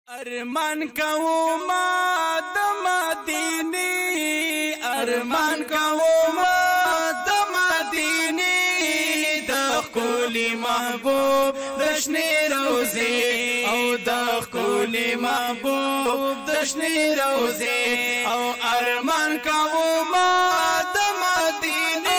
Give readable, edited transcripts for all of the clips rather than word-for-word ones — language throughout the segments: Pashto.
ارمان کوما د مدینه ارمان کوما د مدینه د خولي محبوب د شنه روزي او د خولي محبوب د شنه روزي او ارمان کوما د مدینه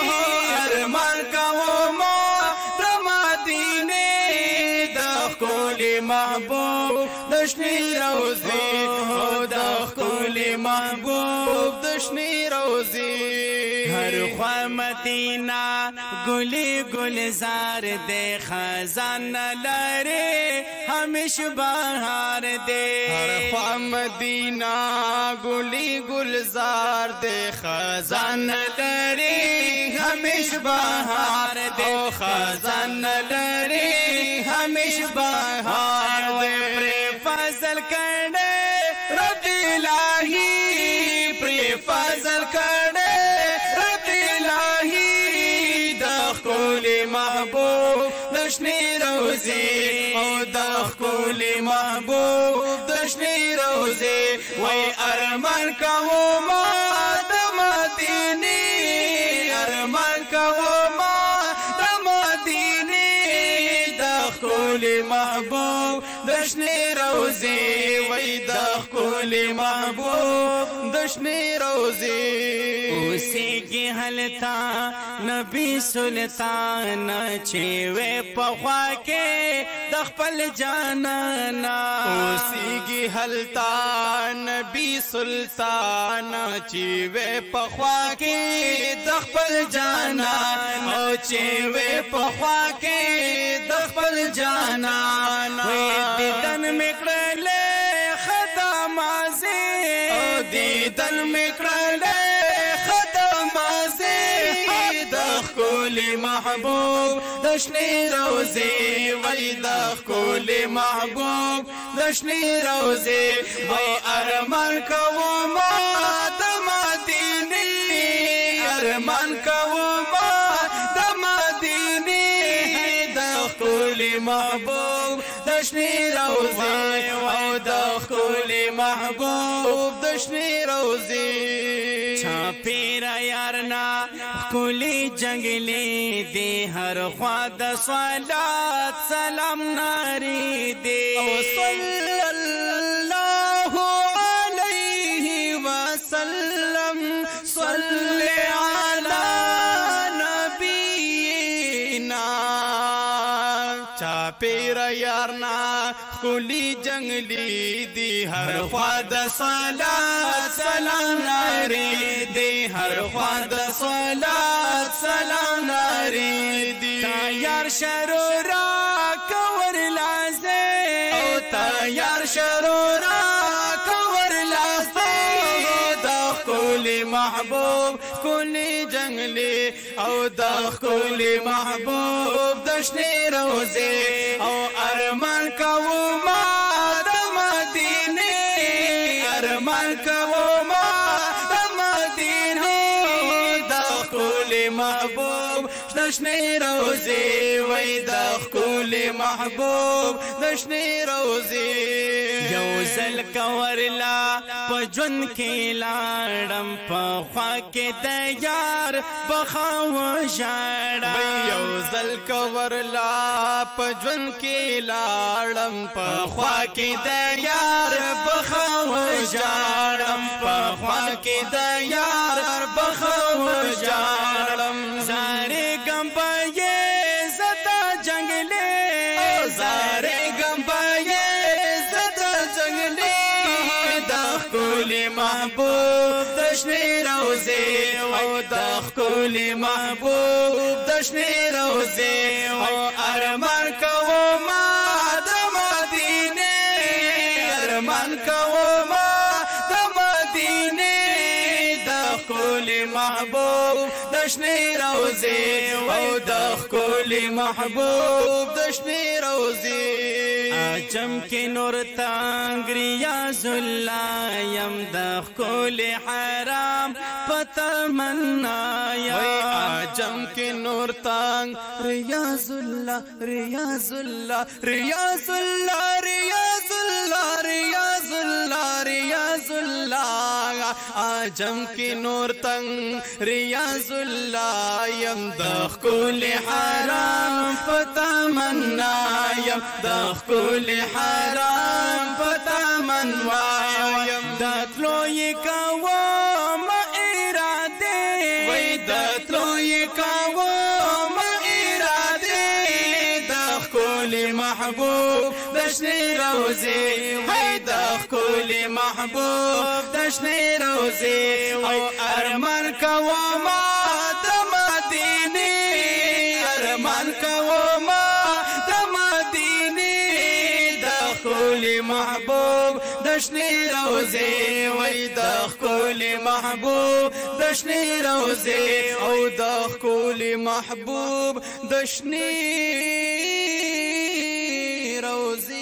ارمان کوما د مدینه د خولي محبوب دشنی روزی او د خولي محبوب دشنی روزی هر خوا مدینہ گلی گلزار دے خزان لري ہمیش بہار دے ہر خوا مدینہ گلی گلزار دے خزان لري ہمیش بہار دے خزان لري ہمیش بہار دے فضل کرنے رب الہی پر فضل کرنے رب الہی د خولي محبوب دشنی روزي او د خولي محبوب دشنی روزي وای ارمان کوما د مدینه ارمان کوما د مدینه د خولي محبوب دشنی روزي وای د خولي محبوب دشنی روزي اوسېږي هلتا نبی سلطان چې وې په خوا کې د خپل جانانا اوسېږي هلتا نبی سلطان چې وې په خوا کې د خپل جانانا او چې وې په خوا کې د خپل جانانا دیدن میکړلې خدامازي او دیدن میکړلې خدامازي د خولي محبوب دشنی روزي وای د خولي محبوب دشنی روزي وای ارمان کوما د مدینه ارمان کوما د مدینه د خولي محبوب دشنی روزي او د خولي محبوب دشنی روزي چاپیر یارنا خولي جنگلی دی هر خوا د صلات سلام ناری دی صلی اللہ علیہ وسلم صلی علی نبینا چاپیر یارنا خولي جنگلی دی هر خوا د صلات سلام ناری دی هر خوا د صلات سلام ناری دی تیار شرورا کور لازه او تیار شرورا کور لازه د خولي محبوب خولي جنگلی او د خولي محبوب دشنی روزي او ارمان کوما د مدینه ارمان کوما د مدینه د خولي محبوب دشنی روزي وای د خولي محبوب دشنی روزي یو زل کورلا پجن کې لاړم په خوا کې د یار بخاو ژړم یو زل کورلا پجن کې لاړم په خوا کې د یار بخاو ژړم په خوا کې د یار بخاو ژړم زارې ګمبې زدا جنگلې زارې ګمبې زدا جنگلې د خولي محبوب دشنی روزي او د خولي محبوب دشنی روزي او ارمان کوما د مدینه ارمان کوما د مدینه د خولي محبوب دشنی روزي او د خولي محبوب دشنی روزي عجم کې نور تنگ ریاض الله یم د خولي حرام پتمنا یا عجم کې نور تنگ ریاض الله ریاض الله ریاض الله ریاض الله عجم کی نور تنگ ریاض اللہ یم دخکول حرام فتمنا یم دخکول حرام فتمنا یم دتلوی کوام اراده وی دتلوی کوام اراده دخکول محبوب دشنی روزی وی دخکول محبوب دشنی روزی او ارمان کوما دمدینی ارمان کوما دمدینی دخکول محبوب دشنی روزی وی دخکول محبوب دشنی روزی او دخکول محبوب دشنی روزی